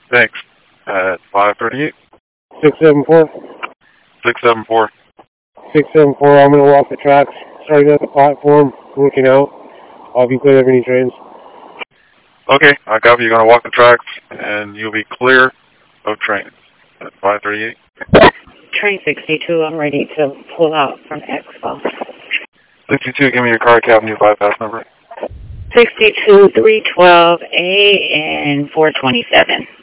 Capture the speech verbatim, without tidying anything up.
Thanks. At five thirty-eight. six seven four. six seven four. six seven four, I'm going to walk the tracks, starting at the platform, looking out. I'll be clear of any trains. Okay, I copy. You're going to walk the tracks, and you'll be clear of trains. At five thirty-eight. Train sixty-two, I'm ready to pull out from Expo. sixty-two, give me your car cab and your bypass number. sixty-two, three twelve, A and four twenty-seven.